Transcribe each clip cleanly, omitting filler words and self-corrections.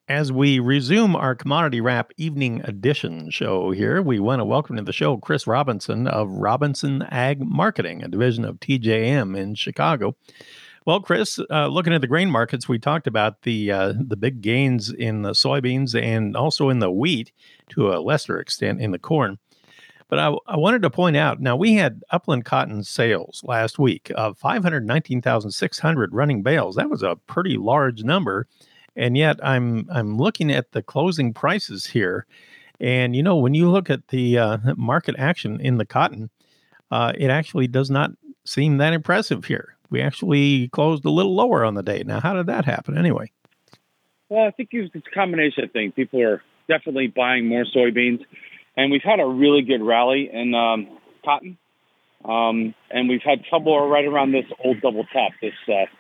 As we resume our Commodity Wrap Evening Edition show here, we want to welcome to the show Chris Robinson of Robinson Ag Marketing, a division of TJM in Chicago. Well, Chris, looking at the grain markets, we talked about the big gains in the soybeans and also in the wheat to a lesser extent in the corn. But I wanted to point out, now we had upland cotton sales last week of 519,600 running bales. That was a pretty large number. And yet I'm looking at the closing prices here. And, when you look at the market action in the cotton, it actually does not seem that impressive here. We actually closed a little lower on the day. Now, how did that happen anyway? Well, I think it's a combination of things. People are definitely buying more soybeans, and we've had a really good rally in cotton, and we've had trouble right around this old double top, this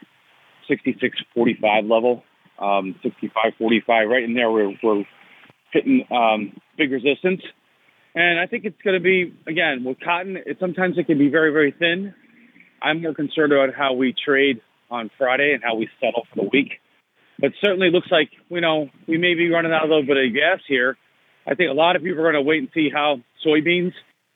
66.45 level, 65.45, right in there. We're hitting big resistance, and I think it's going to be, again, with cotton, sometimes it can be very, very thin. I'm more concerned about how we trade on Friday and how we settle for the week. But certainly looks like, we may be running out a little bit of gas here. I think a lot of people are going to wait and see how soybeans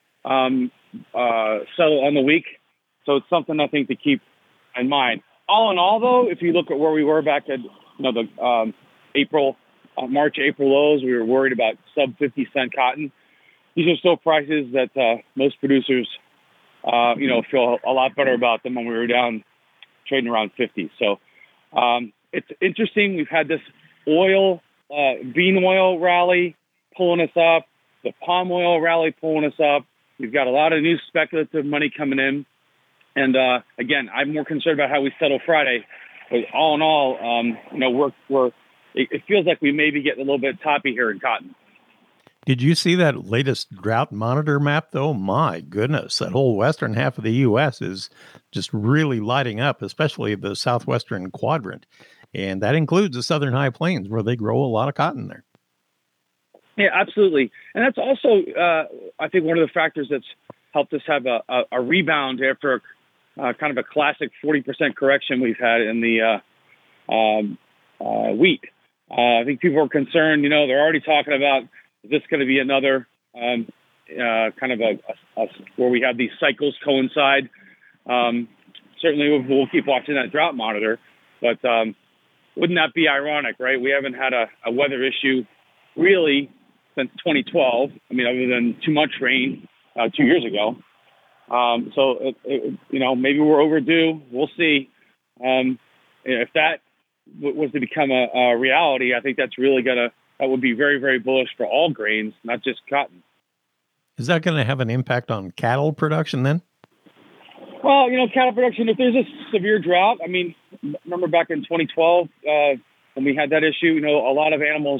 settle on the week. So it's something I think to keep in mind. All in all, though, if you look at where we were back at the March, April lows, we were worried about sub 50 cent cotton. These are still prices that most producers feel a lot better about them when we were down trading around 50. So it's interesting. We've had this bean oil rally pulling us up, the palm oil rally pulling us up. We've got a lot of new speculative money coming in. And again, I'm more concerned about how we settle Friday. But all in all, it feels like we may be getting a little bit toppy here in cotton. Did you see that latest drought monitor map, though? My goodness, that whole western half of the U.S. is just really lighting up, especially the southwestern quadrant. And that includes the southern high plains, where they grow a lot of cotton there. Yeah, absolutely. And that's also, I think, one of the factors that's helped us have a rebound after kind of a classic 40% correction we've had in the wheat. I think people are concerned, they're already talking about, is this going to be another kind of a where we have these cycles coincide? Certainly, we'll keep watching that drought monitor. But wouldn't that be ironic, right? We haven't had a weather issue really since 2012. I mean, other than too much rain 2 years ago. So, maybe we're overdue. We'll see. If that was to become a reality, I think that's really that would be very, very bullish for all grains, not just cotton. Is that going to have an impact on cattle production then? Well, cattle production, if there's a severe drought, I mean, remember back in 2012 when we had that issue, a lot of animals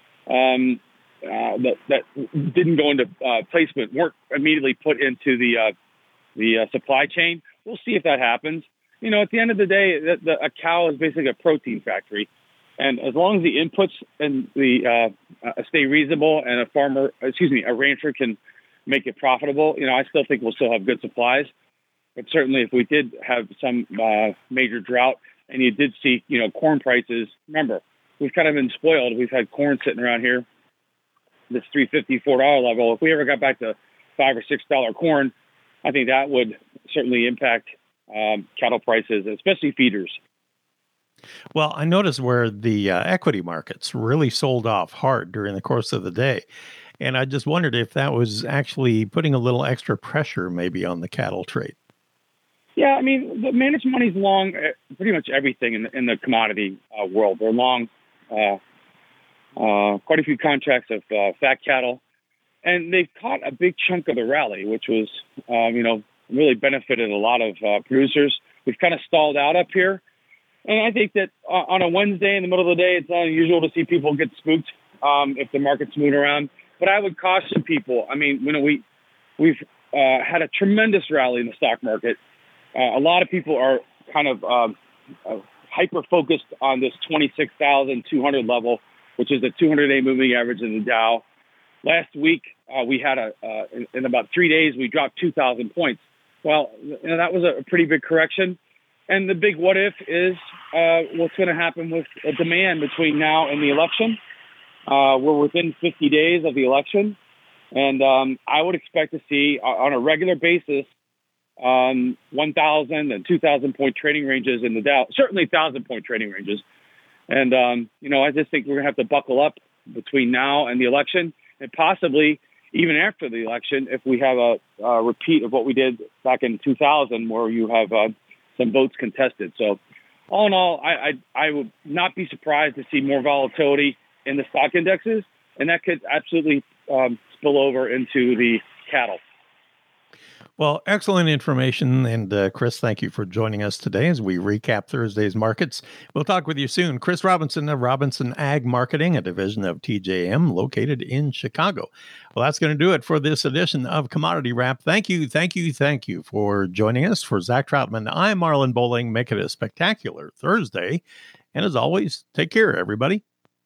that didn't go into placement weren't immediately put into the supply chain. We'll see if that happens. At the end of the day, a cow is basically a protein factory. And as long as the inputs and the stay reasonable and a rancher can make it profitable, I still think we'll still have good supplies. But certainly if we did have some major drought and you did see, corn prices, remember, we've kind of been spoiled. We've had corn sitting around here, this $3.50, $4 level. If we ever got back to $5 or $6 corn, I think that would certainly impact cattle prices, especially feeders. Well, I noticed where the equity markets really sold off hard during the course of the day. And I just wondered if that was actually putting a little extra pressure maybe on the cattle trade. Yeah, I mean, the managed money's long pretty much everything in the commodity world. They're long quite a few contracts of fat cattle. And they've caught a big chunk of the rally, which was, really benefited a lot of producers. We've kind of stalled out up here. And I think that on a Wednesday in the middle of the day, it's not unusual to see people get spooked if the market's moving around. But I would caution people. I mean, we've had a tremendous rally in the stock market. A lot of people are kind of hyper-focused on this 26,200 level, which is the 200-day moving average in the Dow. Last week, we had in about 3 days, we dropped 2,000 points. Well, that was a pretty big correction. And the big what if is what's going to happen with demand between now and the election. We're within 50 days of the election, and I would expect to see on a regular basis 1,000 and 2,000 point trading ranges in the Dow, certainly 1,000 point trading ranges. And, I just think we're going to have to buckle up between now and the election, and possibly even after the election if we have a repeat of what we did back in 2000 where you have some votes contested. So all in all, I would not be surprised to see more volatility in the stock indexes, and that could absolutely spill over into the cattle. Well, excellent information. And Chris, thank you for joining us today as we recap Thursday's markets. We'll talk with you soon. Chris Robinson of Robinson Ag Marketing, a division of TJM located in Chicago. Well, that's going to do it for this edition of Commodity Wrap. Thank you for joining us. For Zach Troutman, I'm Marlon Bowling. Make it a spectacular Thursday. And as always, take care, everybody.